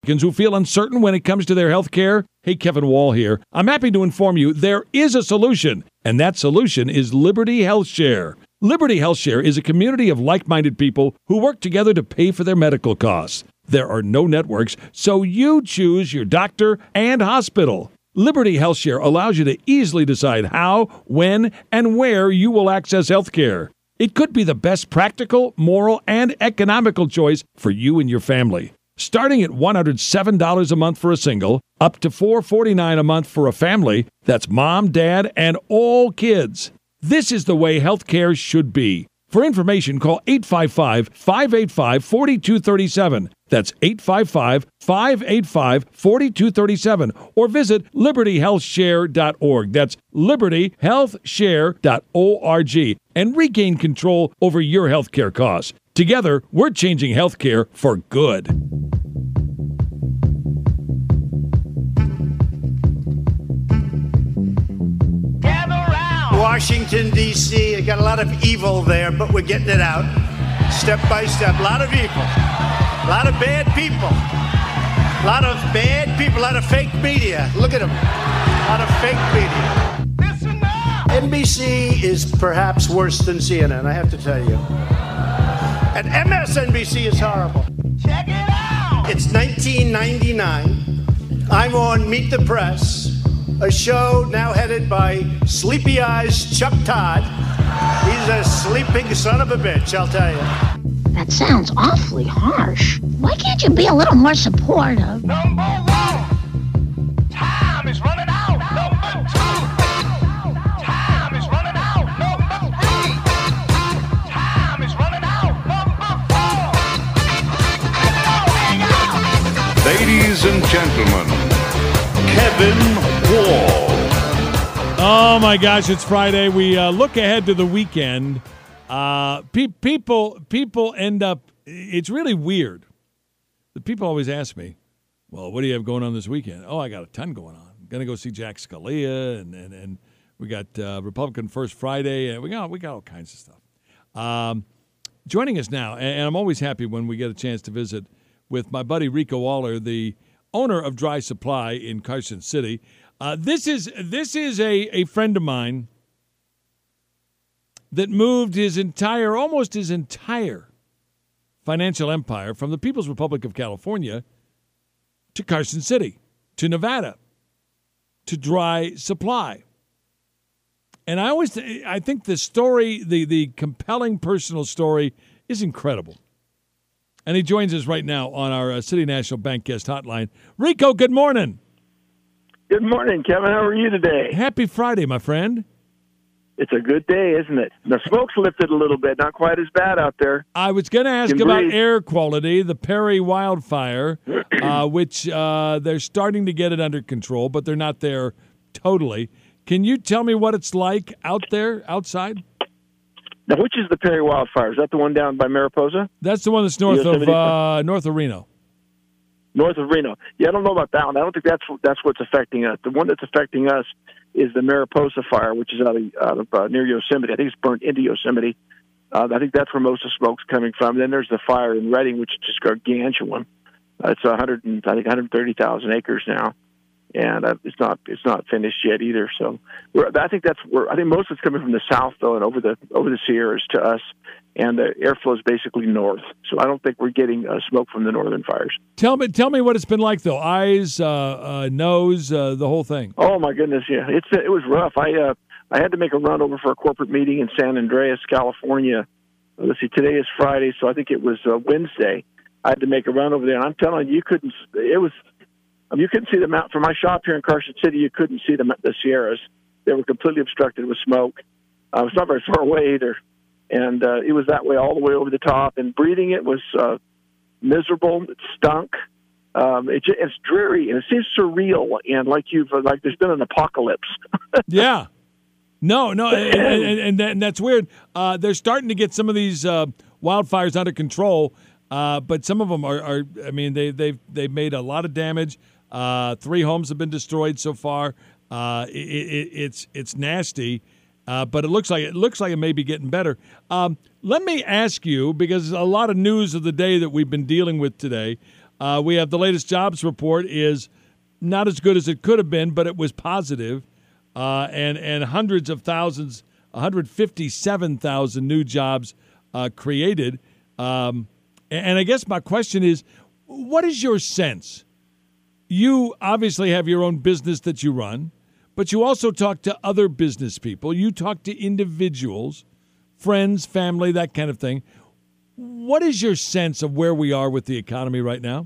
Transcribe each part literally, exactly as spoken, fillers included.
Republicans who feel uncertain when it comes to their health care? Hey, Kevin Wall here. I'm happy to inform you there is a solution, and that solution is Liberty Health Share. Liberty Health Share is a community of like-minded people who work together to pay for their medical costs. There are no networks, so you choose your doctor and hospital. Liberty Health Share allows you to easily decide how, when, and where you will access health care. It could be the best practical, moral, and economical choice for you and your family. Starting at one hundred seven dollars a month for a single, up to four hundred forty-nine dollars a month for a family, that's mom, dad, and all kids. This is the way health care should be. For information, call eight five five, five eight five, four two three seven. That's eight five five, five eight five, four two three seven. Or visit liberty health share dot org. That's liberty health share dot org. And regain control over your health care costs. Together, we're changing health care for good. Washington, D C I got a lot of evil there, but we're getting it out step by step. A lot of evil. A lot of bad people. A lot of bad people. A lot of fake media. Look at them. A lot of fake media. Listen up. N B C is perhaps worse than C N N, I have to tell you. And M S N B C is horrible. Check it out. It's nineteen ninety-nine. I'm on Meet the Press, a show now headed by Sleepy Eyes Chuck Todd. He's a sleeping son of a bitch, I'll tell you. That sounds awfully harsh. Why can't you be a little more supportive? Number one, time is running out. Number two, time is running out. Number three, time is running out. Number four. Ladies and gentlemen, Kevin Wall. Oh, my gosh, it's Friday. We uh, look ahead to the weekend. Uh, pe- people people end up, it's really weird. The people always ask me, well, what do you have going on this weekend? Oh, I got a ton going on. I'm going to go see Jack Scalia, and and, and we got uh, Republican First Friday, and we got, we got all kinds of stuff. Um, joining us now, and, and I'm always happy when we get a chance to visit with my buddy Rico Waller, the owner of Dry Supply in Carson City. Uh, this is this is a, a friend of mine that moved his entire, almost his entire financial empire from the People's Republic of California to Carson City, to Nevada, to Dry Supply. And I always, th- I think the story, the the compelling personal story is incredible. And he joins us right now on our uh, City National Bank guest hotline. Rico, good morning. Good morning, Kevin. How are you today? Happy Friday, my friend. It's a good day, isn't it? The smoke's lifted a little bit. Not quite as bad out there. I was going to ask Can about breathe. air quality, the Perry wildfire, uh, which uh, they're starting to get it under control, but they're not there totally. Can you tell me what it's like out there, outside? Now, which is the Perry wildfire? Is that the one down by Mariposa? That's the one that's north of uh, north of Reno. North of Reno. Yeah, I don't know about that one. I don't think that's that's what's affecting us. The one that's affecting us is the Mariposa fire, which is out of, out of uh, near Yosemite. I think it's burnt into Yosemite. Uh, I think that's where most of the smoke's coming from. Then there's the fire in Redding, which is just gargantuan. Uh, it's one hundred, and, I think, one hundred thirty thousand acres now, and uh, it's not it's not finished yet either. So we're, I think that's where I think most of it's coming from the south though, and over the over the Sierras to us. And the airflow is basically north, so I don't think we're getting uh, smoke from the northern fires. Tell me, tell me what it's been like though. Eyes, uh, uh, nose, uh, the whole thing. Oh my goodness, yeah, it's it was rough. I uh, I had to make a run over for a corporate meeting in San Andreas, California. Let's see, today is Friday, so I think it was uh, Wednesday. I had to make a run over there, and I'm telling you, you couldn't. It was, I mean, you couldn't see the mountain from my shop here in Carson City. You couldn't see the the Sierras; they were completely obstructed with smoke. Uh, it's not very far away either. And uh, it was that way all the way over the top. And breathing it was uh, miserable. It stunk. Um, it, it's dreary, and it seems surreal. And like you've uh, like there's been an apocalypse. Yeah. No, no, and, and, and, that, and that's weird. Uh, they're starting to get some of these uh, wildfires under control, uh, but some of them are, are. I mean, they they've they've made a lot of damage. Uh, three homes have been destroyed so far. Uh, it, it, it's it's nasty. Uh, but it looks like it looks like it may be getting better. Um, let me ask you, because a lot of news of the day that we've been dealing with today. Uh, we have the latest jobs report is not as good as it could have been, but it was positive. Uh, and, and hundreds of thousands, one hundred fifty-seven thousand new jobs uh, created. Um, and, and I guess my question is, what is your sense? You obviously have your own business that you run, but you also talk to other business people. You talk to individuals, friends, family, that kind of thing. What is your sense of where we are with the economy right now?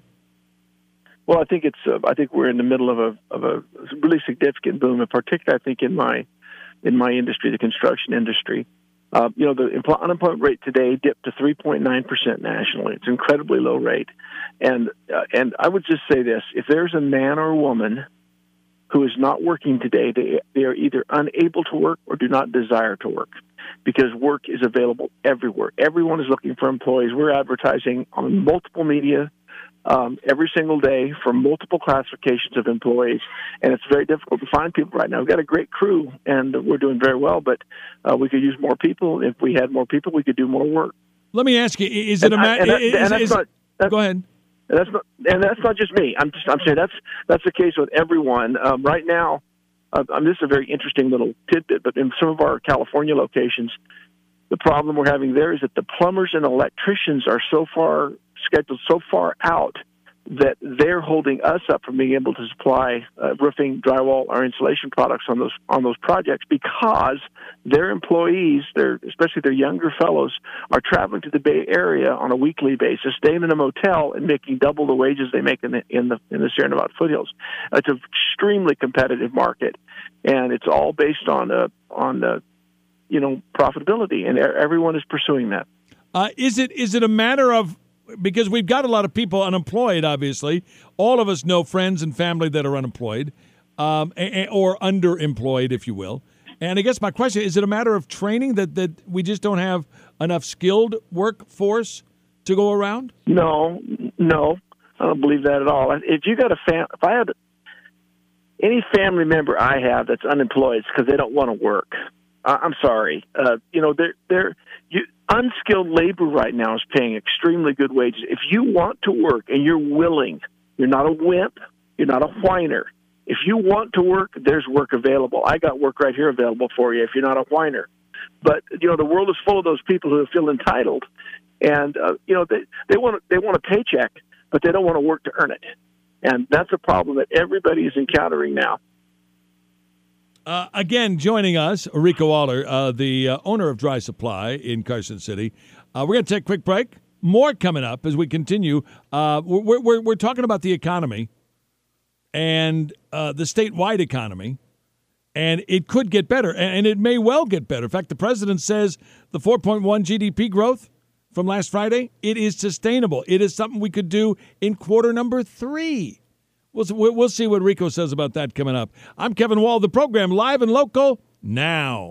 Well, I think it's. Uh, I think we're in the middle of a of a really significant boom, in particular, I think in my in my industry, the construction industry. Uh, you know, the empl- unemployment rate today dipped to three point nine percent nationally. It's an incredibly low rate, and uh, and I would just say this: if there's a man or a woman who is not working today, they they are either unable to work or do not desire to work, because work is available everywhere. Everyone is looking for employees. We're advertising on multiple media um, every single day for multiple classifications of employees, and it's very difficult to find people right now. We've got a great crew, and we're doing very well, but uh, we could use more people. If we had more people, we could do more work. Let me ask you: Is it and a I, and that, is, and that's is, not, that's, go ahead. And that's not, and that's not just me. I'm just, I'm saying that's that's the case with everyone um, right now. Uh, um, this is a very interesting little tidbit, but in some of our California locations, the problem we're having there is that the plumbers and electricians are so far scheduled so far out that they're holding us up from being able to supply uh, roofing, drywall, or insulation products on those on those projects, because their employees, their especially their younger fellows, are traveling to the Bay Area on a weekly basis, staying in a motel and making double the wages they make in the in the in the Sierra Nevada foothills. It's an extremely competitive market, and it's all based on uh, on uh, you know profitability, and everyone is pursuing that. Uh, is it is it a matter of, because we've got a lot of people unemployed, obviously. All of us know friends and family that are unemployed um, or underemployed, if you will. And I guess my question, is it a matter of training that, that we just don't have enough skilled workforce to go around? No, no, I don't believe that at all. If you got a fam- if I had any family member I have that's unemployed, it's because they don't want to work. Uh, I'm sorry. Uh, you know, they're, they're, you, unskilled labor right now is paying extremely good wages. If you want to work and you're willing, you're not a wimp, you're not a whiner. If you want to work, there's work available. I got work right here available for you if you're not a whiner. But, you know, the world is full of those people who feel entitled. And, uh, you know, they, they want they want a paycheck, but they don't want to work to earn it. And that's a problem that everybody is encountering now. Uh, again, joining us, Rico Waller, uh, the uh, owner of Dry Supply in Carson City. Uh, we're going to take a quick break. More coming up as we continue. Uh, we're, we're, we're talking about the economy and uh, the statewide economy, and it could get better, and it may well get better. In fact, the president says the four point one G D P growth from last Friday, it is sustainable. It is something we could do in quarter number three. We'll, we'll see what Rico says about that coming up. I'm Kevin Wall, the program live and local now.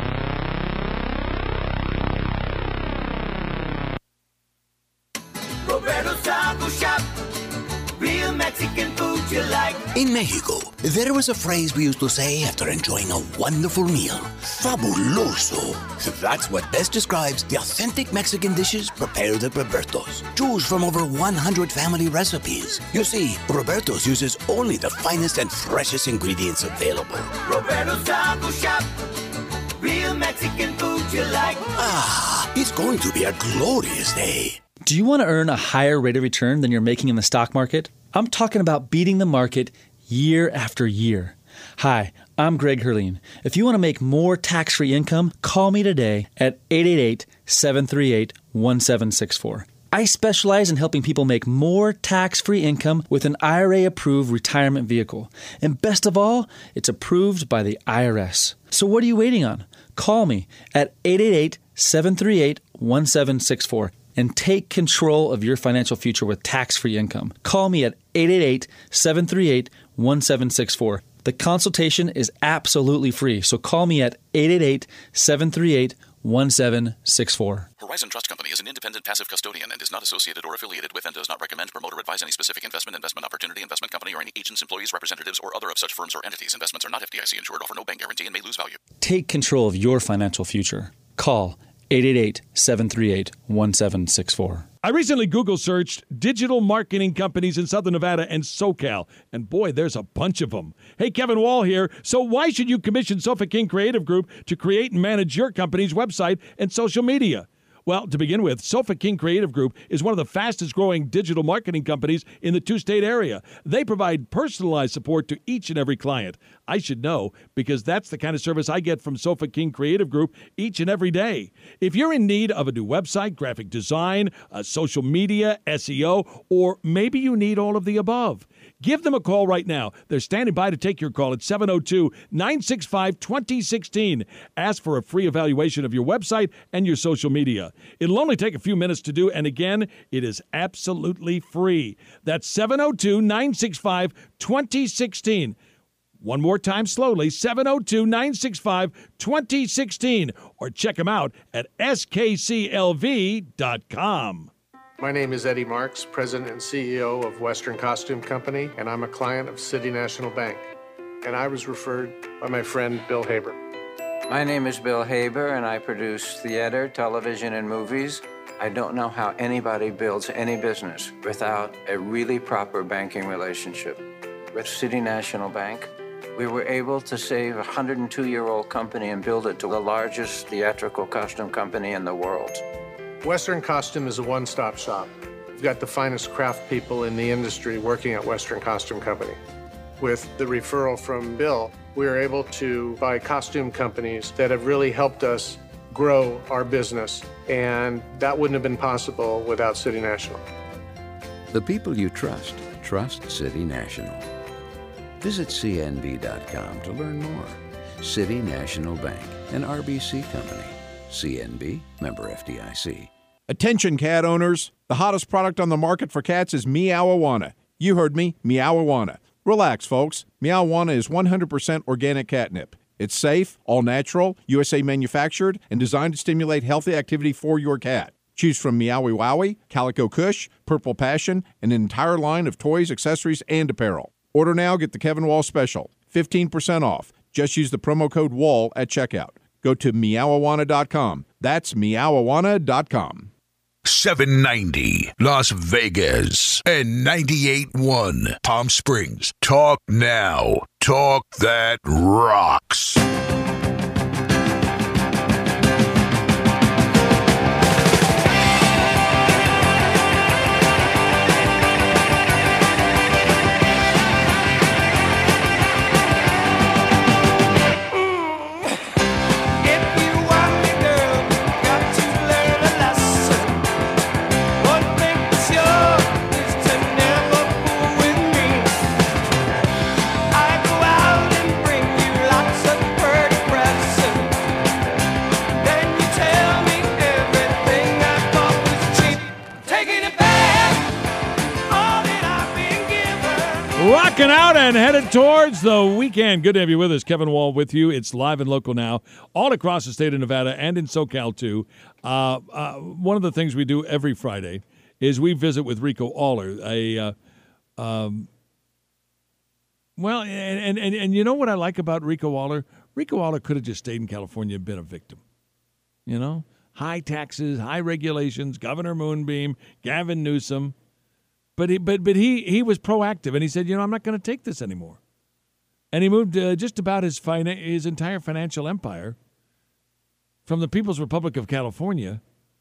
Roberto's Taco Shop, real Mexican food you like. In Mexico, there was a phrase we used to say after enjoying a wonderful meal. Fabuloso. That's what best describes the authentic Mexican dishes prepared at Roberto's. Choose from over one hundred family recipes. You see, Roberto's uses only the finest and freshest ingredients available. Roberto's Taco Shop, real Mexican food you like. Ah, it's going to be a glorious day. Do you want to earn a higher rate of return than you're making in the stock market? I'm talking about beating the market year after year. Hi, I'm Greg Herleen. If you want to make more tax-free income, call me today at eight eight eight, seven three eight, one seven six four. I specialize in helping people make more tax-free income with an I R A-approved retirement vehicle. And best of all, it's approved by the I R S. So what are you waiting on? Call me at eight eight eight, seven three eight, one seven six four. and take control of your financial future with tax-free income. Call me at eight eight eight, seven three eight, one seven six four. The consultation is absolutely free, so call me at eight eight eight, seven three eight, one seven six four. Horizon Trust Company is an independent passive custodian and is not associated or affiliated with and does not recommend, promote, or advise any specific investment, investment opportunity, investment company, or any agents, employees, representatives, or other of such firms or entities. Investments are not F D I C insured, offer no bank guarantee, and may lose value. Take control of your financial future. Call eight eight eight, seven three eight, one seven six four. I recently Google searched digital marketing companies in Southern Nevada and SoCal, and boy, there's a bunch of them. Hey, Kevin Wall here. So why should you commission Sofa King Creative Group to create and manage your company's website and social media? Well, to begin with, Sofa King Creative Group is one of the fastest growing digital marketing companies in the two-state area. They provide personalized support to each and every client. I should know because that's the kind of service I get from Sofa King Creative Group each and every day. If you're in need of a new website, graphic design, uh, social media, S E O, or maybe you need all of the above, give them a call right now. They're standing by to take your call at seven oh two, nine six five, two oh one six. Ask for a free evaluation of your website and your social media. It'll only take a few minutes to do, and again, it is absolutely free. That's seven oh two, nine six five, two oh one six. One more time slowly, seven oh two, nine six five, two oh one six, or check them out at S K C L V dot com. My name is Eddie Marks, President and C E O of Western Costume Company, and I'm a client of City National Bank. And I was referred by my friend Bill Haber. My name is Bill Haber, and I produce theater, television, and movies. I don't know how anybody builds any business without a really proper banking relationship. With City National Bank, we were able to save a one hundred two year old company and build it to the largest theatrical costume company in the world. Western Costume is a one-stop shop. We've got the finest craft people in the industry working at Western Costume Company. With the referral from Bill, we were able to buy costume companies that have really helped us grow our business, and that wouldn't have been possible without City National. The people you trust, trust City National. Visit C N B dot com to learn more. City National Bank, an R B C company. C N B, member F D I C. Attention cat owners, the hottest product on the market for cats is Meow-Awana. You heard me, Meow-Awana. Relax, folks. Meow-Awana is one hundred percent organic catnip. It's safe, all natural, U S A manufactured, and designed to stimulate healthy activity for your cat. Choose from Meowie Wowie, Calico Kush, Purple Passion, and an entire line of toys, accessories, and apparel. Order now, get the Kevin Wall special. fifteen percent off. Just use the promo code WALL at checkout. Go to meow awana dot com. That's meow awana dot com. seven ninety Las Vegas and ninety-eight point one Palm Springs. Talk now. Talk that rocks. Rocking out and headed towards the weekend. Good to have you with us. Kevin Wall with you. It's live and local now, all across the state of Nevada and in SoCal, too. Uh, uh, one of the things we do every Friday is we visit with Rico Aller. A, uh, um, well, and, and, and, and you know what I like about Rico Aller? Rico Aller could have just stayed in California and been a victim. You know? High taxes, high regulations, Governor Moonbeam, Gavin Newsom. But he, but but he he was proactive, and he said, you know, I'm not going to take this anymore. And he moved uh, just about his fina- his entire financial empire from the People's Republic of California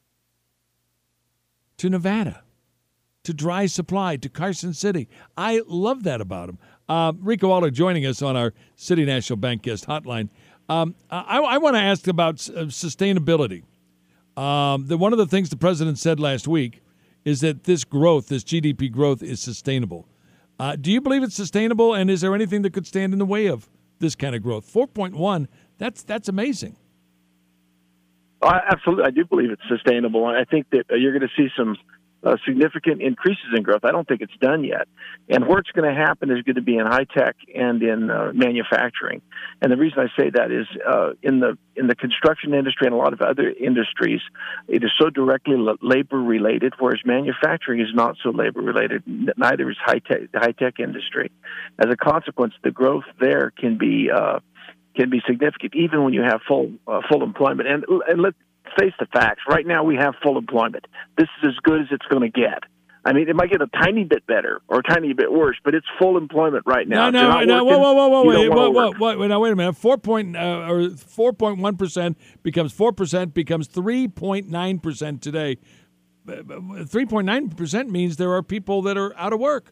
to Nevada, to Dry Supply, to Carson City. I love that about him. Uh, Rico Aller joining us on our City National Bank guest hotline. Um, I, I want to ask about uh, sustainability. Um, the, one of the things the president said last week is that this growth, this G D P growth, is sustainable. Uh, do you believe it's sustainable, and is there anything that could stand in the way of this kind of growth? four point one, that's that's amazing. Uh, absolutely, I do believe it's sustainable. I think that uh, you're going to see some uh, significant increases in growth. I don't think it's done yet. And where it's going to happen is going to be in high tech and in uh, manufacturing. And the reason I say that is uh, in the in the construction industry and a lot of other industries, it is so directly labor related, whereas manufacturing is not so labor related. Neither is high tech the high tech industry. As a consequence, the growth there can be uh, can be significant, even when you have full uh, full employment. And and let face the facts. Right now, we have full employment. This is as good as it's going to get. I mean, it might get a tiny bit better or a tiny bit worse, but it's full employment right now. No, no, no. Whoa, whoa, whoa, whoa, wait, whoa, whoa, whoa, wait, now, wait a minute. Four point uh, or four point one percent becomes four percent becomes three point nine percent today. Three point nine percent means there are people that are out of work.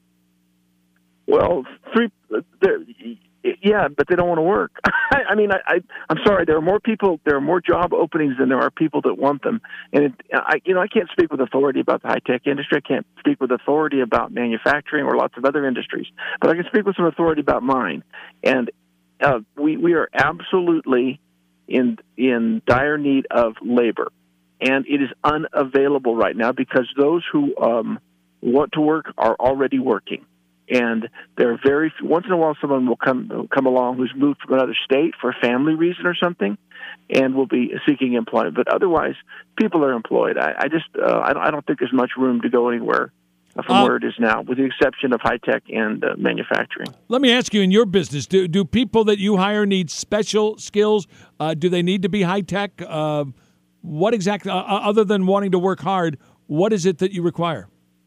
Well, three. Yeah, but they don't want to work. I mean, I, I, I'm sorry. There are more people. There are more job openings than there are people that want them. And it, I, you know, I can't speak with authority about the high tech industry. I can't speak with authority about manufacturing or lots of other industries. But I can speak with some authority about mine. And uh, we we are absolutely in in dire need of labor, and it is unavailable right now because those who um, want to work are already working. And there are very few, once in a while someone will come come along who's moved from another state for a family reason or something, and will be seeking employment. But otherwise, people are employed. I, I just uh, I, don't, I don't think there's much room to go anywhere from uh, where it is now, with the exception of high tech and uh, manufacturing. Let me ask you: in your business, do do people that you hire need special skills? Uh, do they need to be high tech? Uh, what exactly, uh, other than wanting to work hard, what is it that you require?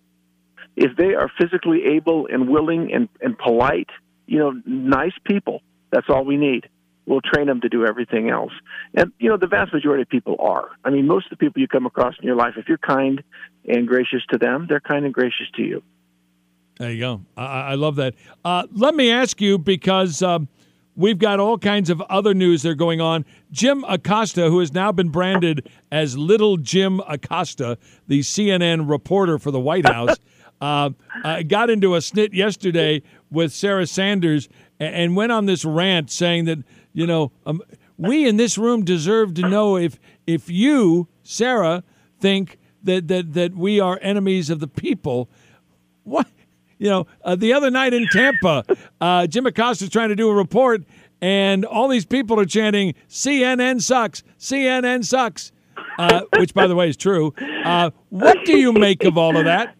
If they are physically able and willing and, and polite, you know, nice people, that's all we need. We'll train them to do everything else. And, you know, the vast majority of people are. I mean, most of the people you come across in your life, if you're kind and gracious to them, they're kind and gracious to you. There you go. I, I love that. Uh, let me ask you, because um, we've got all kinds of other news that are going on. Jim Acosta, who has now been branded as Little Jim Acosta, the C N N reporter for the White House, Uh, I got into a snit yesterday with Sarah Sanders and, and went on this rant saying that, you know, um, we in this room deserve to know if if you, Sarah, think that, that, that we are enemies of the people. What? You know, uh, the other night in Tampa, uh, Jim Acosta's trying to do a report, and all these people are chanting, C N N sucks, C N N sucks, uh, which, by the way, is true. Uh, what do you make of all of that?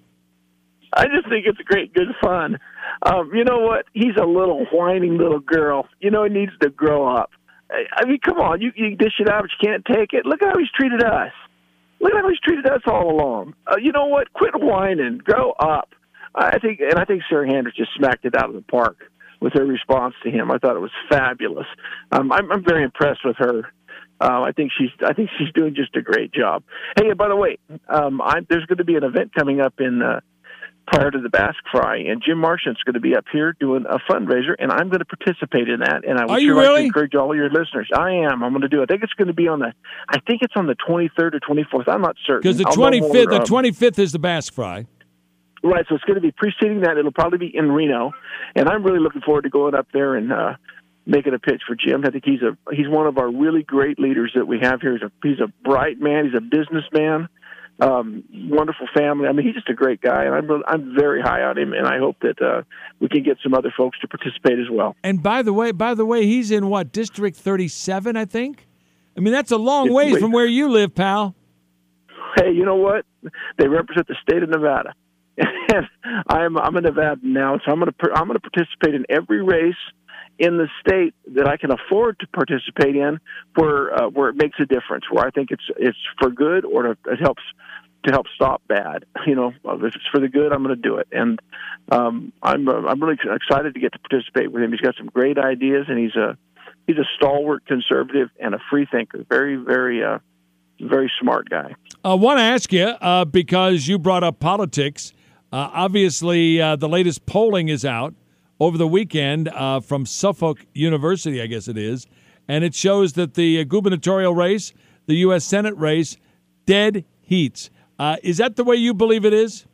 I just think it's great, good fun. Um, you know what? He's a little whining little girl. You know, he needs to grow up. I, I mean, come on. You, you dish it out, but you can't take it. Look at how he's treated us. Look at how he's treated us all along. Uh, you know what? Quit whining. Grow up. I think, and I think Sarah Sanders just smacked it out of the park with her response to him. I thought it was fabulous. Um, I'm, I'm very impressed with her. Uh, I think she's. I think she's doing just a great job. Hey, by the way, um, I'm, there's going to be an event coming up in. Uh, prior to the Basque Fry, and Jim Marchant's going to be up here doing a fundraiser, and I'm going to participate in that. And I would Are sure you like really? to encourage all of your listeners. I am. I'm going to do it. I think it's going to be on the. I think it's on the twenty-third or twenty-fourth. I'm not certain. Because the twenty-fifth, the twenty-fifth is the Basque Fry. Right, so it's going to be preceding that. It'll probably be in Reno, and I'm really looking forward to going up there and uh, making a pitch for Jim. I think he's a he's one of our really great leaders that we have here. He's a he's a bright man. He's a businessman. Um, wonderful family. I mean, he's just a great guy, and I'm really, I'm very high on him. And I hope that uh, we can get some other folks to participate as well. And by the way, by the way, he's in what, District thirty-seven, I think. I mean, that's a long It's ways way- from where you live, pal. Hey, you know what? They represent the state of Nevada, and I'm I'm a Nevadan now, so I'm going to I'm going to participate in every race in the state that I can afford to participate in, where uh, where it makes a difference, where I think it's it's for good or to, it helps to help stop bad. You know, if it's for the good, I'm going to do it, and um, I'm uh, I'm really excited to get to participate with him. He's got some great ideas, and he's a he's a stalwart conservative and a free thinker. Very very uh, very smart guy. I want to ask you uh, because you brought up politics. Uh, obviously, uh, the latest polling is out over the weekend uh, from Suffolk University, I guess it is, and it shows that the gubernatorial race, the U S Senate race, dead heats. Uh, is that the way you believe it is?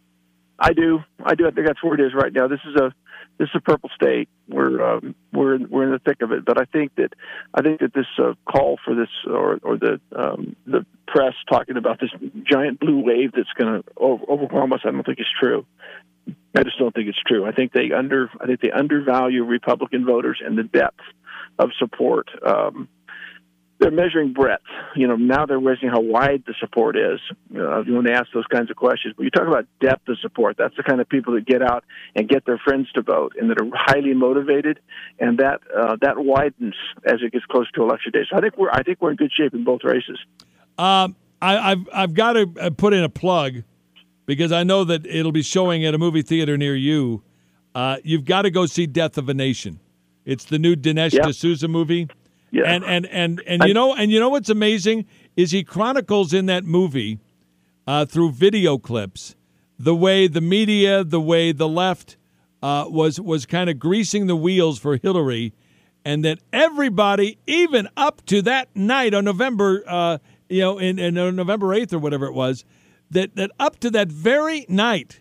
I do. I do. I think that's where it is right now. This is a this is a purple state. We're um, we're we're in the thick of it. But I think that I think that this uh, call for this, or or the um, the press talking about this giant blue wave that's going to over- overwhelm us, I don't think it's true. I just don't think it's true. I think they under I think they undervalue Republican voters and the depth of support. Um, they're measuring breadth. You know, now they're measuring how wide the support is. Uh, when they ask those kinds of questions, but you talk about depth of support. That's the kind of people that get out and get their friends to vote, and that are highly motivated, and that uh, that widens as it gets closer to election day. So I think we're I think we're in good shape in both races. Um, I, I've I've got to put in a plug because I know that it'll be showing at a movie theater near you. Uh, you've got to go see Death of a Nation. It's the new Dinesh Yep. D'Souza movie. Yeah. And and and and you know and you know what's amazing is he chronicles in that movie uh, through video clips the way the media, the way the left uh, was was kind of greasing the wheels for Hillary, and that everybody, even up to that night on November, uh, you know, in, in uh, November eighth or whatever it was, that that up to that very night,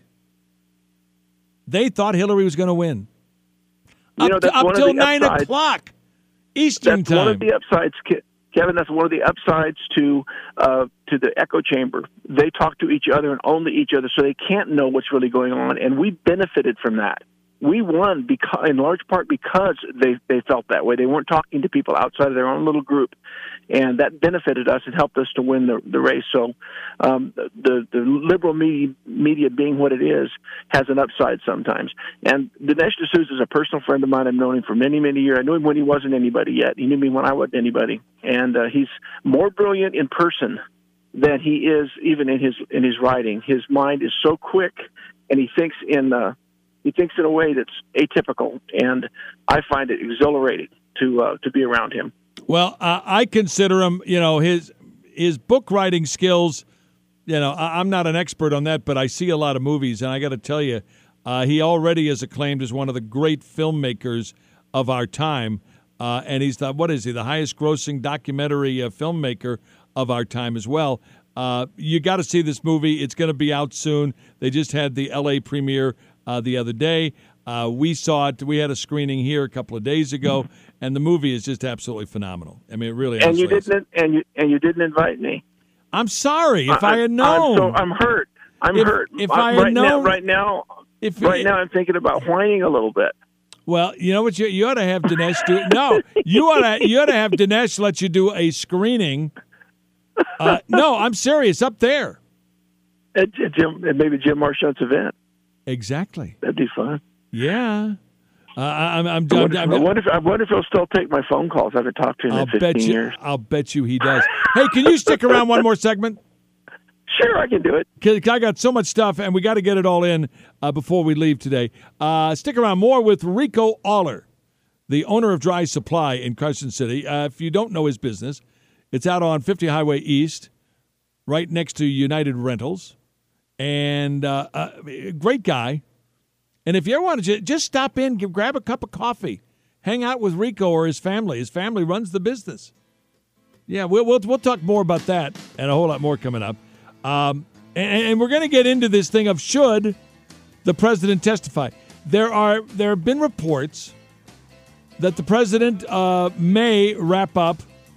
they thought Hillary was going to win. You Up, know, to, that's up one of till the nine upsides. o'clock Eastern That's time. one of the upsides, Ke- Kevin. That's one of the upsides to uh, to the echo chamber. They talk to each other and only each other, so they can't know what's really going on. And we benefited from that. We won because, in large part, because they they felt that way. They weren't talking to people outside of their own little group, and that benefited us and helped us to win the the race. So, um, the the liberal media, media being what it is has an upside sometimes. And Dinesh D'Souza is a personal friend of mine. I've known him for many many years. I knew him when he wasn't anybody yet. He knew me when I wasn't anybody, and uh, he's more brilliant in person than he is even in his in his writing. His mind is so quick, and he thinks in. Uh, He thinks in a way that's atypical, and I find it exhilarating to uh, to be around him. Well, uh, I consider him, you know, his his book writing skills. You know, I, I'm not an expert on that, but I see a lot of movies, and I got to tell you, uh, he already is acclaimed as one of the great filmmakers of our time. Uh, and he's the what is he? The highest grossing documentary uh, filmmaker of our time as well. Uh, you got to see this movie. It's going to be out soon. They just had the L A premiere uh, the other day. Uh, we saw it. We had a screening here a couple of days ago, and the movie is just absolutely phenomenal. I mean, it really. And you absolutely is. didn't. And you and you didn't invite me. I'm sorry. If I, I had known, I'm, so, I'm hurt. I'm if, hurt. If I'm, I had right known, now, right now, if right it, now, I'm thinking about whining a little bit. Well, you know what? You, you ought to have Dinesh do. No, you ought to. You ought to have Dinesh let you do a screening. Uh, no, I'm serious. Up there, At, at Jim, at maybe Jim Marchand's event. Exactly. That'd be fun. Yeah. Uh, I'm. I'm. I wonder, I'm, I, I'm wonder if, I wonder if he'll still take my phone calls. I haven't talked to him I'll in fifteen bet you. years. I'll bet you he does. Hey, can you stick around one more segment? Sure, I can do it. Cause I got so much stuff, and we got to get it all in uh, before we leave today. Uh, stick around more with Rico Aller, the owner of Dry Supply in Carson City. Uh, if you don't know his business, it's out on fifty Highway East, right next to United Rentals, and uh, uh, great guy. And if you ever want to just stop in, give, grab a cup of coffee, hang out with Rico or his family. His family runs the business. Yeah, we'll we'll, we'll talk more about that and a whole lot more coming up. Um, and, and we're going to get into this thing of should the president testify. There are there have been reports that the president uh, may wrap up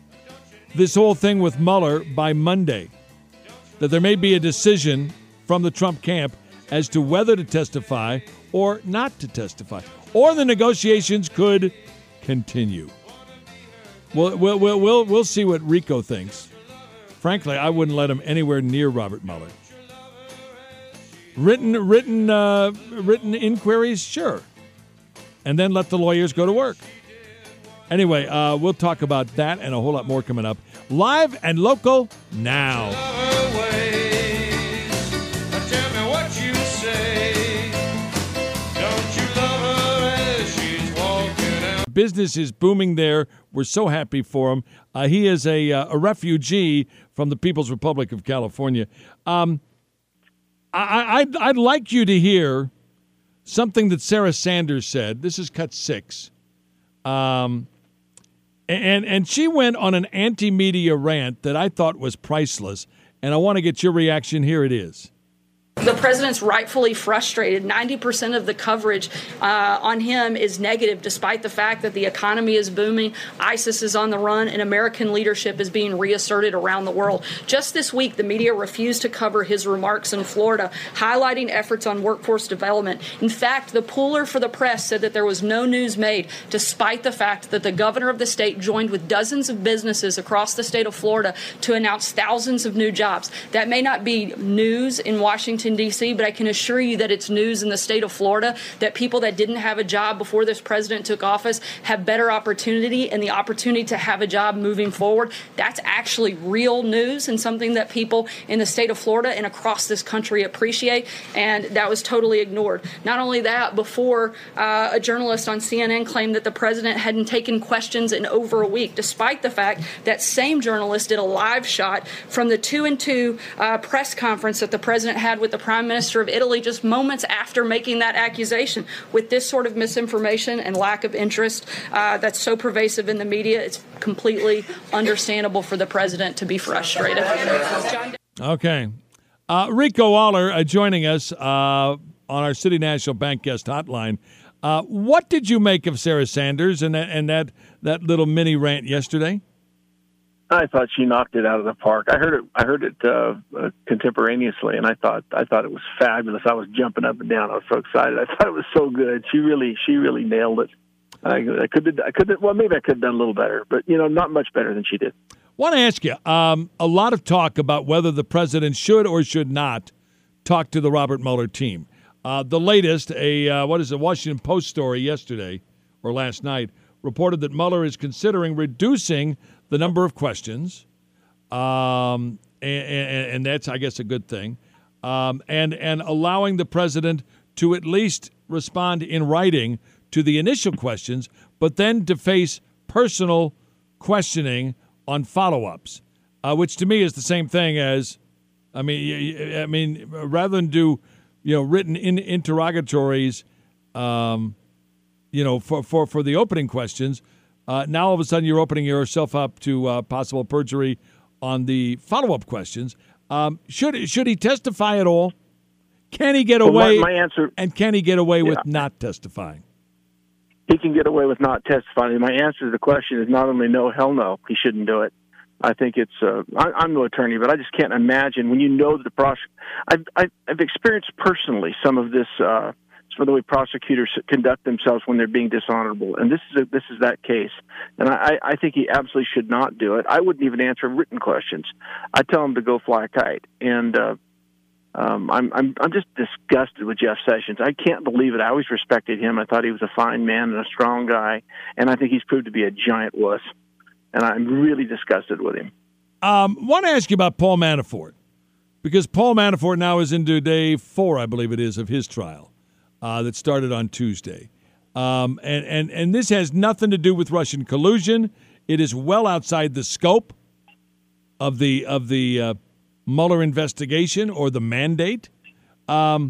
this whole thing with Mueller by Monday. That there may be a decision from the Trump camp as to whether to testify or not to testify, or the negotiations could continue. We'll we'll we'll we'll, we'll see what Rico thinks. Frankly, I wouldn't let him anywhere near Robert Mueller. Written, written, uh, written inquiries, sure, and then let the lawyers go to work. Anyway, uh, we'll talk about that and a whole lot more coming up. Live and local now. Tell me what you say. Don't you love her as she's walking out? Business is booming there. We're so happy for him. Uh, he is a, uh, a refugee from the People's Republic of California. Um, I, I'd, I'd like you to hear something that Sarah Sanders said. This is cut six. Um, and, and she went on an anti-media rant that I thought was priceless, and I want to get your reaction. Here it is. The president's rightfully frustrated. ninety percent of the coverage uh, on him is negative, despite the fact that the economy is booming, ISIS is on the run, and American leadership is being reasserted around the world. Just this week, the media refused to cover his remarks in Florida, highlighting efforts on workforce development. In fact, the pooler for the press said that there was no news made, despite the fact that the governor of the state joined with dozens of businesses across the state of Florida to announce thousands of new jobs. That may not be news in Washington, Washington, D C, but I can assure you that it's news in the state of Florida that people that didn't have a job before this president took office have better opportunity and the opportunity to have a job moving forward. That's actually real news and something that people in the state of Florida and across this country appreciate, and that was totally ignored. Not only that, before uh, a journalist on C N N claimed that the president hadn't taken questions in over a week, despite the fact that same journalist did a live shot from the two and two uh, press conference that the president had with the prime minister of Italy just moments after making that accusation. With this sort of misinformation and lack of interest uh, that's so pervasive in the media, it's completely understandable for the president to be frustrated. John- Okay. Uh, Rico Waller uh, joining us uh, on our City National Bank guest hotline. Uh, what did you make of Sarah Sanders and that, and that, that little mini rant yesterday? I thought she knocked it out of the park. I heard it. I heard it uh, uh, contemporaneously, and I thought I thought it was fabulous. I was jumping up and down. I was so excited. I thought it was so good. She really, she really nailed it. I, I could, I could. Well, maybe I could have done a little better, but you know, not much better than she did. Want to ask you um, a lot of talk about whether the president should or should not talk to the Robert Mueller team. Uh, the latest, a uh, what is a Washington Post story yesterday or last night, reported that Mueller is considering reducing the number of questions, um, and, and, and that's, I guess, a good thing, um, and and allowing the president to at least respond in writing to the initial questions, but then to face personal questioning on follow-ups, uh, which to me is the same thing as, I mean, I mean, rather than do, you know, written in interrogatories, um, you know, for, for, for the opening questions. Uh, now all of a sudden you're opening yourself up to uh, possible perjury on the follow-up questions. Um, should should he testify at all? Can he get Well, away? my- my answer- and can he get away with Yeah. not testifying? He can get away with not testifying. My answer to the question is not only no, hell no, he shouldn't do it. I think it's. Uh, I, I'm no attorney, but I just can't imagine when you know that the prosec. I've, I've, I've experienced personally some of this. Uh, some of the way prosecutors conduct themselves when they're being dishonorable, and this is a, this is that case. And I, I think he absolutely should not do it. I wouldn't even answer written questions. I tell him to go fly a kite. And uh, um, I'm I'm I'm just disgusted with Jeff Sessions. I can't believe it. I always respected him. I thought he was a fine man and a strong guy, and I think he's proved to be a giant wuss. And I'm really disgusted with him. Um, want to ask you about Paul Manafort, because Paul Manafort now is into day four, I believe it is, of his trial uh, that started on Tuesday. Um, and, and, and this has nothing to do with Russian collusion. It is well outside the scope of the of the uh, Mueller investigation or the mandate. Um,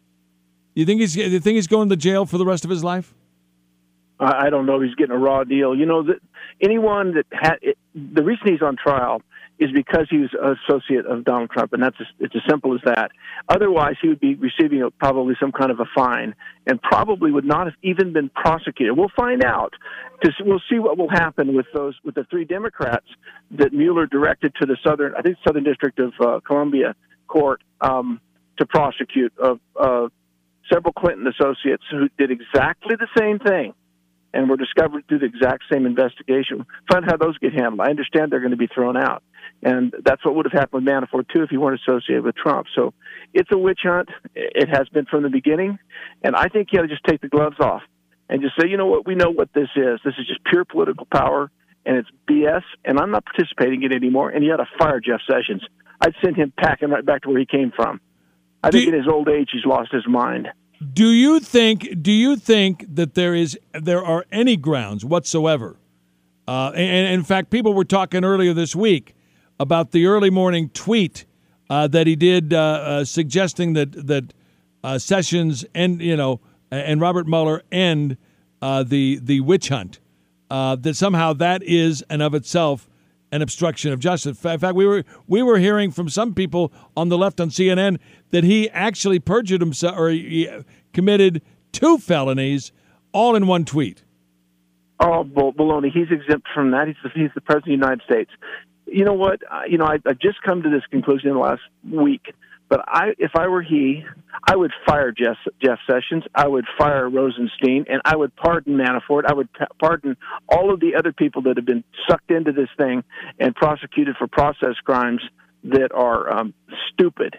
you think he's you think he's going to jail for the rest of his life? I I don't know if he's getting a raw deal. You know, that anyone that had it, the reason he's on trial is because he was an associate of Donald Trump, and that's it's as simple as that. Otherwise, he would be receiving a, probably some kind of a fine, and probably would not have even been prosecuted. We'll find out. Because we'll see what will happen with those with the three Democrats that Mueller directed to the southern, I think, Southern District of uh, Columbia Court um, to prosecute uh, uh, several Clinton associates who did exactly the same thing and were discovered through the exact same investigation. Find how those get handled. I understand they're going to be thrown out. And that's what would have happened with Manafort, too, if he weren't associated with Trump. So it's a witch hunt. It has been from the beginning. And I think you ought to just take the gloves off and just say, you know what, we know what this is. This is just pure political power, and it's B S, and I'm not participating in it anymore, and you ought to fire Jeff Sessions. I'd send him packing right back to where he came from. I think in his old age he's lost his mind. Do you think? Do you think that there is there are any grounds whatsoever? Uh, and, and in fact, people were talking earlier this week about the early morning tweet uh, that he did, uh, uh, suggesting that that uh, Sessions and you know and Robert Mueller end uh, the the witch hunt. Uh, that somehow that is and of itself an obstruction of justice. In fact, we were we were hearing from some people on the left on C N N that he actually perjured himself or he committed two felonies all in one tweet. Oh, baloney! He's exempt from that. He's the, he's the president of the United States. You know what? You know, I, I've just come to this conclusion in the last week. But I, if I were he, I would fire Jeff, Jeff Sessions. I would fire Rosenstein, and I would pardon Manafort. I would pa- pardon all of the other people that have been sucked into this thing and prosecuted for process crimes that are um, stupid.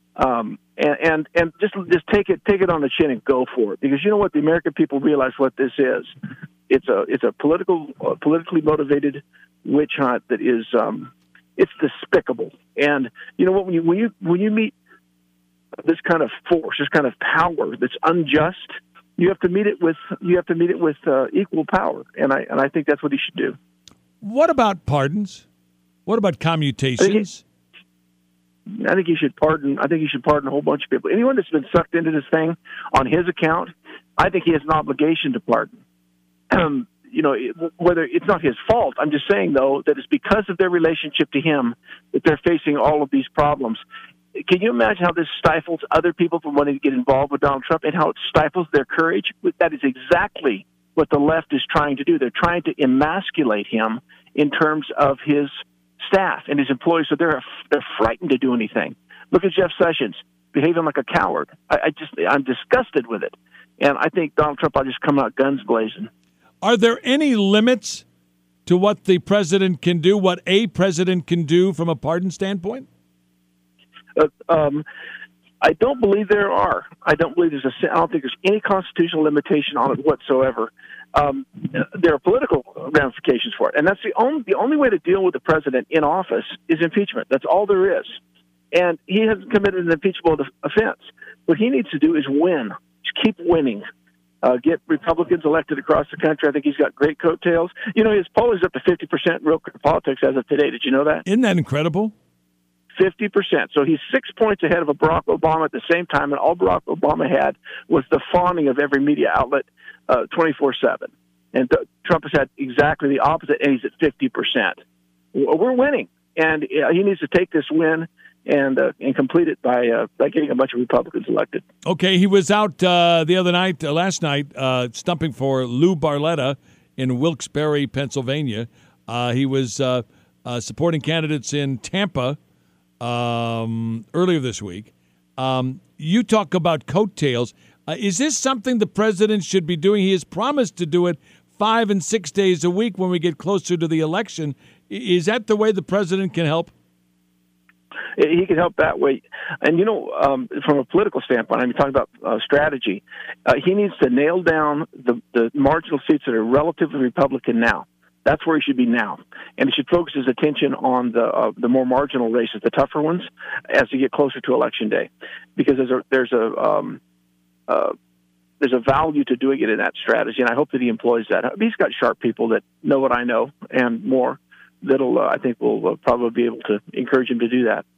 Um, and, and and just just take it take it on the chin and go for it, because you know what, the American people realize what this is. It's a it's a political uh, politically motivated witch hunt that is um, it's despicable. And you know what, when you when you when you meet this kind of force, this kind of power that's unjust, you have to meet it with you have to meet it with uh, equal power. And I and I think that's what he should do. What about pardons? What about commutations? I think he should pardon. I think he should pardon a whole bunch of people. Anyone that's been sucked into this thing on his account, I think he has an obligation to pardon. Um, you know, whether it's not his fault. I'm just saying, though, that it's because of their relationship to him that they're facing all of these problems. Can you imagine how this stifles other people from wanting to get involved with Donald Trump, and how it stifles their courage? That is exactly what the left is trying to do. They're trying to emasculate him in terms of his staff and his employees, so they're they're frightened to do anything. Look at Jeff Sessions behaving like a coward. I, I just I'm disgusted with it, and I think Donald Trump will just come out guns blazing. Are there any limits to what the president can do? What a president can do from a pardon standpoint? Uh, um, I don't believe there are. I don't believe there's a. I don't think there's any constitutional limitation on it whatsoever. Um, there are political ramifications for it, and that's the only the only way to deal with the president in office is impeachment. That's all there is, and he hasn't committed an impeachable offense. What he needs to do is win. Just keep winning. Uh, get Republicans elected across the country. I think he's got great coattails. You know, his poll is up to fifty percent in real politics as of today. Did you know that? Isn't that incredible? fifty percent. So he's six points ahead of a Barack Obama at the same time, and all Barack Obama had was the fawning of every media outlet uh, twenty-four seven. And th- Trump has had exactly the opposite, and he's at fifty percent. We're winning, and uh, he needs to take this win and uh, and complete it by uh, by getting a bunch of Republicans elected. Okay, he was out uh, the other night, uh, last night, uh, stumping for Lou Barletta in Wilkes-Barre, Pennsylvania. Uh, he was uh, uh, supporting candidates in Tampa um, earlier this week. Um, you talk about coattails. Uh, is this something the president should be doing? He has promised to do it five and six days a week when we get closer to the election. Is that the way the president can help? He can help that way. And, you know, um, from a political standpoint, I'm talking about uh, strategy. Uh, he needs to nail down the, the marginal seats that are relatively Republican now. That's where he should be now. And he should focus his attention on the uh, the more marginal races, the tougher ones, as we get closer to Election Day. Because there's a, there's a, um, uh, there's a value to doing it in that strategy, and I hope that he employs that. He's got sharp people that know what I know and more that'll, uh, I think, will uh, probably be able to encourage him to do that.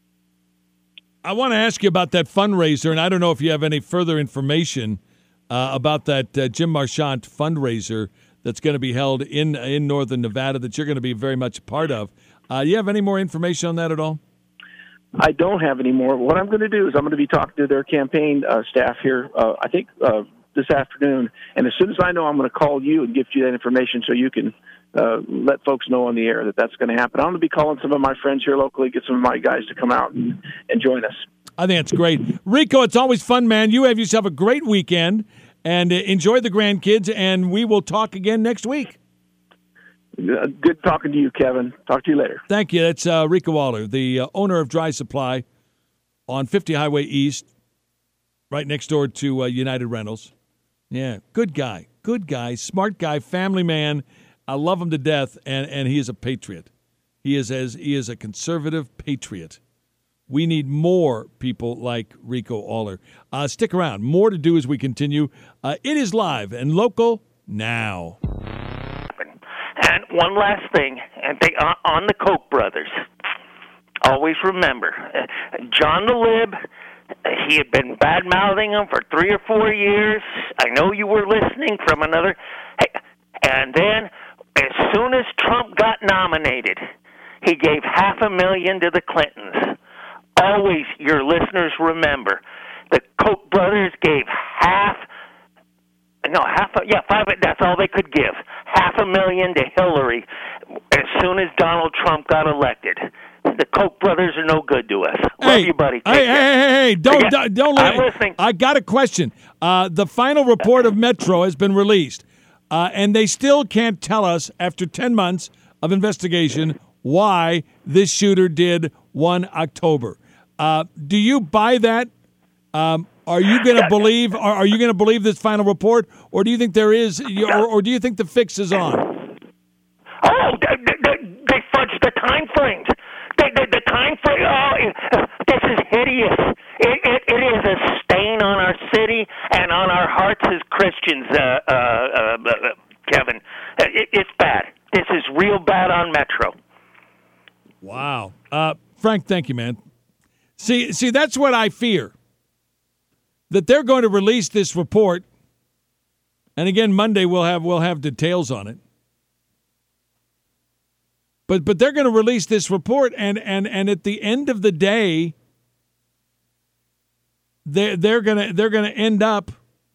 I want to ask you about that fundraiser, and I don't know if you have any further information uh, about that uh, Jim Marchant fundraiser that's going to be held in in northern Nevada that you're going to be very much a part of. Uh, do you have any more information on that at all? I don't have any more. What I'm going to do is I'm going to be talking to their campaign uh, staff here, uh, I think, uh, this afternoon. And as soon as I know, I'm going to call you and give you that information so you can uh, let folks know on the air that that's going to happen. I'm going to be calling some of my friends here locally, get some of my guys to come out and, and join us. I think that's great. Rico, it's always fun, man. You have yourself a great weekend, and uh, enjoy the grandkids, and we will talk again next week. Uh, good talking to you, Kevin. Talk to you later. Thank you. That's uh, Rico Waller, the uh, owner of Dry Supply on fifty Highway East, right next door to uh, United Rentals. Yeah, good guy. Good guy. Smart guy. Family man. I love him to death, and, and he is a patriot. He is as he is a conservative patriot. We need more people like Rico Waller. Uh, stick around. More to do as we continue. Uh, it is live and local now. And one last thing, and they, uh, on the Koch brothers, always remember, uh, John the Lib, he had been bad-mouthing them for three or four years. I know you were listening from another. Hey, and then, as soon as Trump got nominated, he gave half a million to the Clintons. Always, your listeners remember, the Koch brothers gave half. No, half. A, yeah, five. That's all they could give. Half a million to Hillary. As soon as Donald Trump got elected, the Koch brothers are no good to us. Hey, Love you, buddy. Take hey, care. hey, hey, hey! Don't, Yeah, don't, don't I'm let. listening. I got a question. Uh, the final report of Metro has been released, uh, and they still can't tell us after ten months of investigation why this shooter did one October. Uh, do you buy that? Um, are you going to believe? Are, are you going to believe this final report, or do you think there is, or, or do you think the fix is on? Oh, they, they, they fudged the time frames. They, they, the time frame. Oh, this is hideous. It, it, it is a stain on our city and on our hearts as Christians, uh, uh, uh, Kevin. It, it's bad. This is real bad on Metro. Wow, uh, Frank, thank you, man. See, see, that's what I fear. That they're going to release this report, and again, Monday we'll have we'll have details on it. But but they're going to release this report, and and, and at the end of the day, they they're gonna they're gonna end up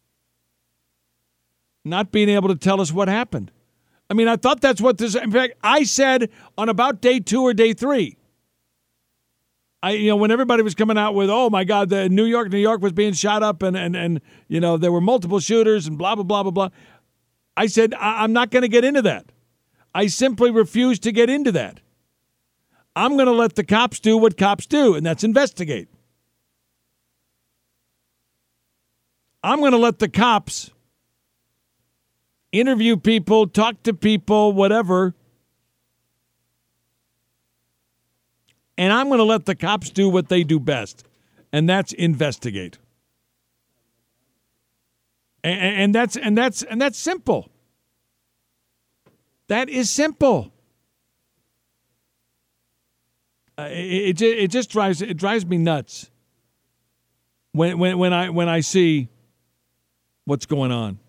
not being able to tell us what happened. I mean, I thought that's what this. In fact, I said on about day two or day three. I, you know, when everybody was coming out with, oh, my God, the New York, New York was being shot up and, and, and you know, there were multiple shooters and blah, blah, blah, blah, blah. I said, I- I'm not going to get into that. I simply refuse to get into that. I'm going to let the cops do what cops do, and that's investigate. I'm going to let the cops interview people, talk to people, whatever. And I'm going to let the cops do what they do best, and that's investigate. And, and that's and that's and that's simple. That is simple. Uh, it, it it just drives it drives me nuts when when when I when I see what's going on.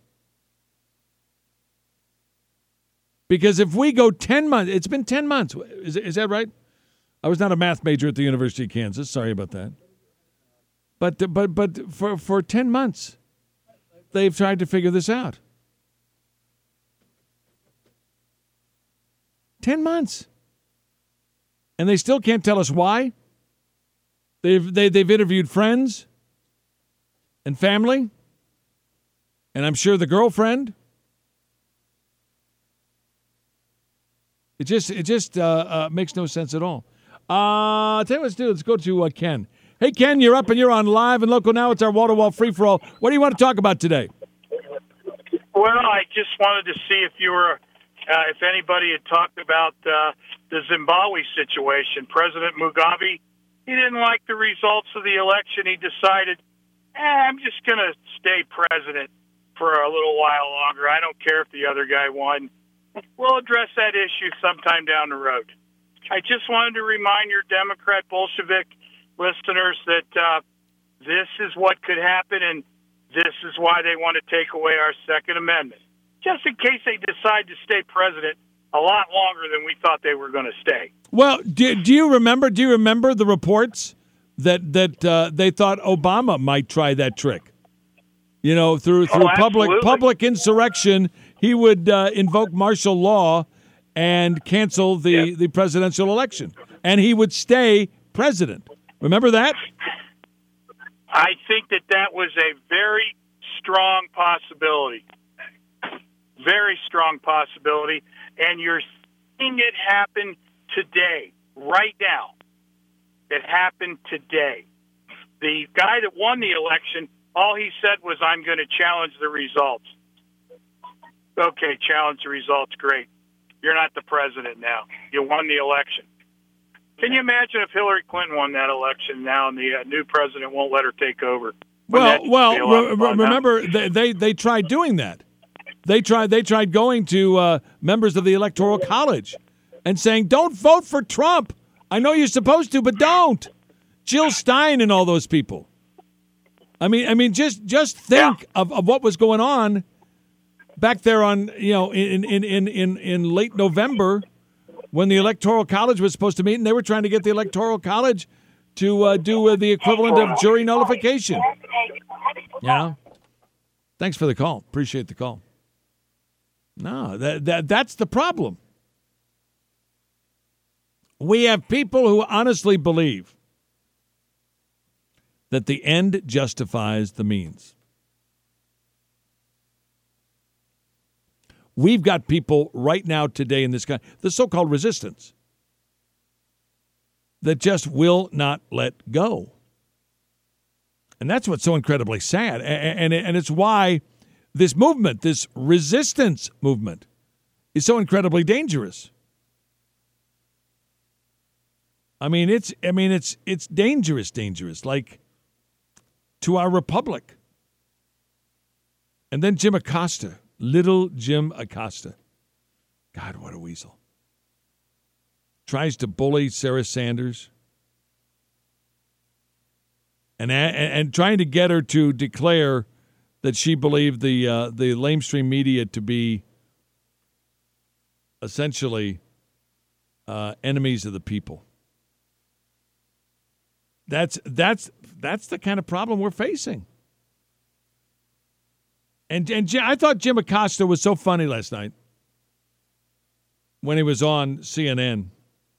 Because if we go ten months, it's been ten months. Is is that right? I was not a math major at the University of Kansas. Sorry about that. But but but for, for ten months, they've tried to figure this out. Ten months. And they still can't tell us why. They've they, they've interviewed friends and family, and I'm sure the girlfriend. It just it just uh, uh, makes no sense at all. Uh, tell you what, let's do. Let's go to uh, Ken. Hey, Ken, you're up and you're on Live and Local now. It's our wall-to-wall free-for-all. What do you want to talk about today? Well, I just wanted to see if you were, uh, if anybody had talked about uh, the Zimbabwe situation. President Mugabe, he didn't like the results of the election. He decided, eh, I'm just going to stay president for a little while longer. I don't care if the other guy won. We'll address that issue sometime down the road. I just wanted to remind your Democrat Bolshevik listeners that uh, this is what could happen, and this is why they want to take away our Second Amendment, just in case they decide to stay president a lot longer than we thought they were going to stay. Well, do, do you remember? Do you remember the reports that that uh, they thought Obama might try that trick? You know, through through Oh, public absolutely. public insurrection, he would uh, invoke martial law and cancel the, Yep. the presidential election, and he would stay president. Remember that? I think that that was a very strong possibility. Very strong possibility. And you're seeing it happen today, right now. It happened today. The guy that won the election, all he said was, I'm going to challenge the results. Okay, challenge the results, great. You're not the president now. You won the election. Can you imagine if Hillary Clinton won that election now and the uh, new president won't let her take over? Wouldn't Well, that be a lot well, of re- fun, huh? remember they, they they tried doing that. They tried they tried going to uh, members of the Electoral College and saying, "Don't vote for Trump. I know you're supposed to, but don't." Jill Stein and all those people. I mean, I mean, just just think of, of what was going on back there on you know in in in in, in late November when the Electoral College was supposed to meet, and they were trying to get the Electoral College to uh, do uh, the equivalent of jury nullification. Yeah. Thanks for the call. Appreciate the call. No, that, that that's the problem. We have people who honestly believe that the end justifies the means. We've got people right now today in this country, the so-called resistance, that just will not let go. And that's what's so incredibly sad. And, and, and it's why this movement, this resistance movement, is so incredibly dangerous. I mean, it's I mean, it's it's dangerous, dangerous, like to our republic. And then Jim Acosta, little Jim Acosta. God, what a weasel. Tries to bully Sarah Sanders. And, and, and trying to get her to declare that she believed the uh, the lamestream media to be essentially uh, enemies of the people. That's that's that's the kind of problem we're facing. And and I thought Jim Acosta was so funny last night when he was on C N N.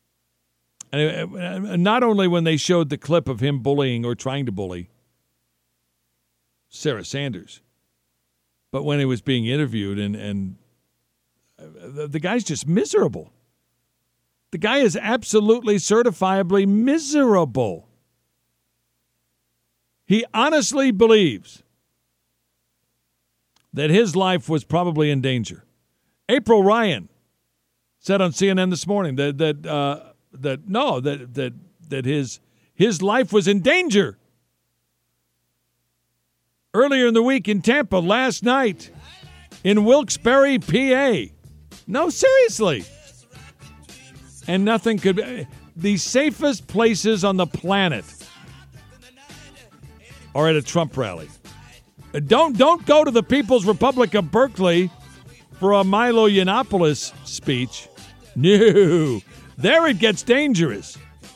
And not only when they showed the clip of him bullying or trying to bully Sarah Sanders, but when he was being interviewed, and, and the, the guy's just miserable. The guy is absolutely certifiably miserable. He honestly believes that his life was probably in danger. April Ryan said on C N N this morning that that uh, that no that that that his his life was in danger. Earlier in the week in Tampa, last night in Wilkes-Barre, P A. No, seriously. And nothing could be. The safest places on the planet are at a Trump rally. Don't don't go to the People's Republic of Berkeley for a Milo Yiannopoulos speech. No, there it gets dangerous.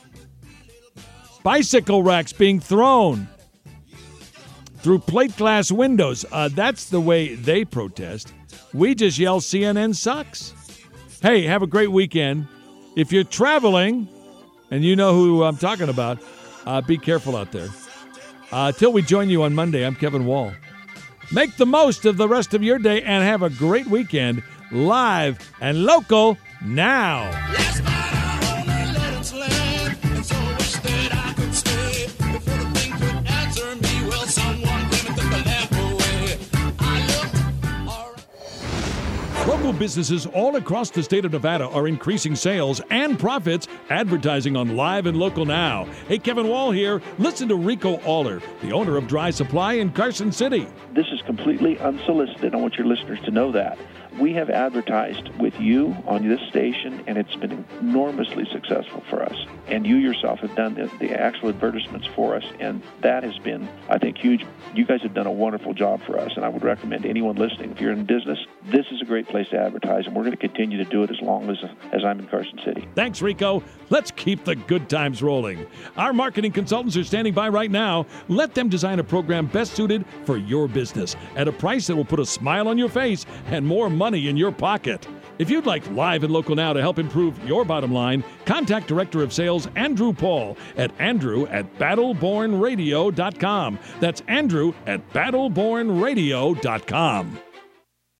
Bicycle racks being thrown through plate glass windows. Uh, that's the way they protest. We just yell C N N sucks. Hey, have a great weekend. If you're traveling, and you know who I'm talking about, uh, be careful out there. Uh, till we join you on Monday, I'm Kevin Wall. Make the most of the rest of your day and have a great weekend, live and local now. Local businesses all across the state of Nevada are increasing sales and profits advertising on Live and Local Now. Hey, Kevin Wall here. Listen to Rico Aller, the owner of Dry Supply in Carson City. This is completely unsolicited. I want your listeners to know that. We have advertised with you on this station, and it's been enormously successful for us. And you yourself have done the, the actual advertisements for us, and that has been, I think, huge. You guys have done a wonderful job for us, and I would recommend anyone listening, if you're in business, this is a great place to advertise, and we're going to continue to do it as long as, as I'm in Carson City. Thanks, Rico. Let's keep the good times rolling. Our marketing consultants are standing by right now. Let them design a program best suited for your business at a price that will put a smile on your face and more money in your pocket. If you'd like Live and Local Now to help improve your bottom line, contact Director of Sales Andrew Paul at Andrew at battleborn radio dot com. That's Andrew at battleborn radio dot com.